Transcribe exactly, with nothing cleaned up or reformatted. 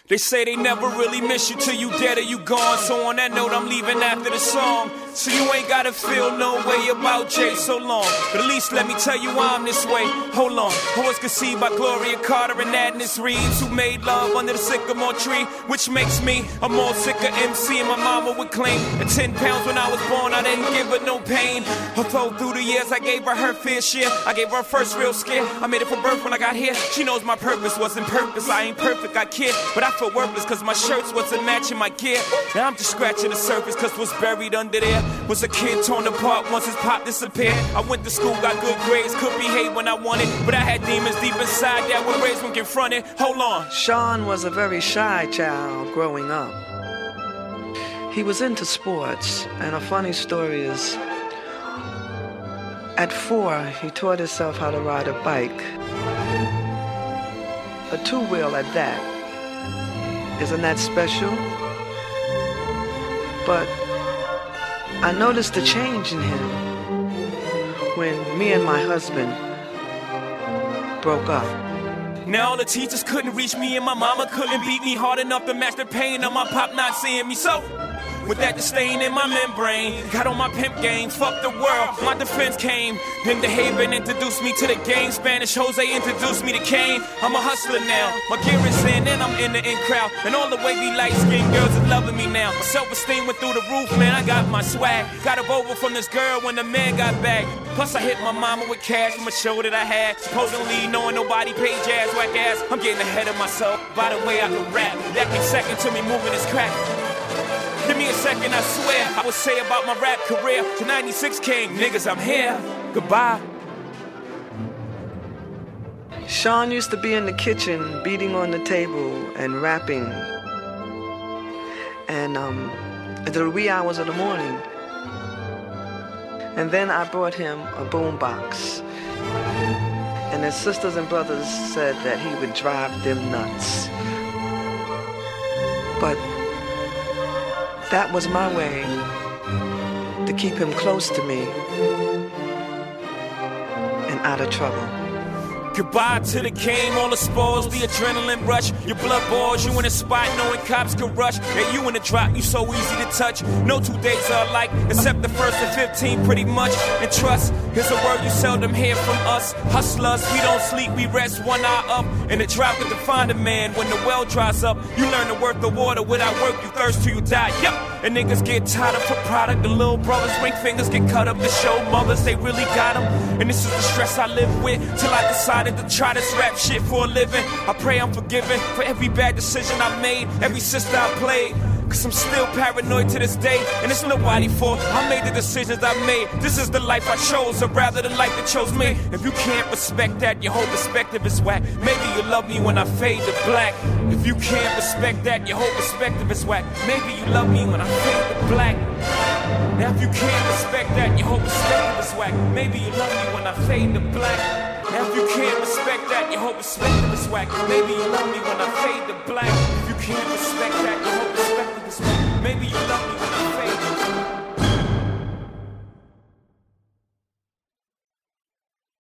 They say they never really miss you till you dead or you gone. So on that note, I'm leaving after the song. So you ain't gotta feel no way about Jay so long. But at least let me tell you why I'm this way. Hold on. I was conceived by Gloria Carter and Agnes Reeves, who made love under the sycamore tree, which makes me a more sicker M C. And my mama would claim at ten pounds when I was born, I didn't give her no pain. Although through the years I gave her her fair share. I gave her her first real scare. I made it for birth when I got here. She knows my purpose wasn't purpose. I ain't perfect, I kid, but I feel worthless cause my shirts wasn't matching my gear. Now I'm just scratching the surface cause what's buried under there was a kid torn apart once his pop disappeared. I went to school, got good grades, could behave when I wanted, but I had demons deep inside that were raised when confronted. Hold on. Sean was a very shy child growing up. He was into sports, and a funny story is, at four, he taught himself how to ride a bike. A two-wheel at that. Isn't that special? But I noticed a change in him when me and my husband broke up. Now all the teachers couldn't reach me and my mama couldn't beat me hard enough to match the pain of my pop not seeing me. So with that disdain in my membrane, got on my pimp game, fuck the world, my defense came. Then the Haven introduced me to the game, Spanish Jose introduced me to Kane. I'm a hustler now, my gear is in and I'm in the in crowd. And all the wavy light-skinned girls are loving me now. My self-esteem went through the roof, man, I got my swag. Got a Volvo from this girl when the man got back. Plus I hit my mama with cash from a show that I had. Supposedly knowing nobody paid jazz, whack ass. I'm getting ahead of myself, by the way I can rap. That came second to me moving this crack. Give me a second, I swear, I would say about my rap career. To ninety-six came, niggas, I'm here. Goodbye. Sean used to be in the kitchen, beating on the table and rapping. And um, at the wee hours of the morning. And then I brought him a boombox. And his sisters and brothers said that he would drive them nuts. But that was my way to keep him close to me and out of trouble. Goodbye to the game, all the spoils, the adrenaline rush. Your blood boils, you in a spot knowing cops could rush. Yeah, you in the drop, you so easy to touch. No two days are alike, except the first and fifteen pretty much. And trust is a word you seldom hear from us. Hustlers, we don't sleep, we rest one eye up. And the drought can define a man when the well dries up. You learn the worth of water, without work you thirst till you die. Yup, and niggas get tired of for product. The little brothers, ring fingers get cut up to show mothers they really got them. And this is the stress I live with till I decide to try this rap shit for a living. I pray I'm forgiven for every bad decision I made, every sister I played. Cause I'm still paranoid to this day, and it's nobody's fault. I made the decisions I made. This is the life I chose, or rather the life that chose me. If you can't respect that, your whole perspective is whack. Maybe you love me when I fade to black. If you can't respect that, your whole perspective is whack. Maybe you love me when I fade to black. Now if you can't respect that, your whole perspective is whack. Maybe you love me when I fade to black. Now if you can't respect that, your whole perspective is whack. Maybe you love me when I fade to black. If you can't respect that, your whole perspective is whack. Maybe you love me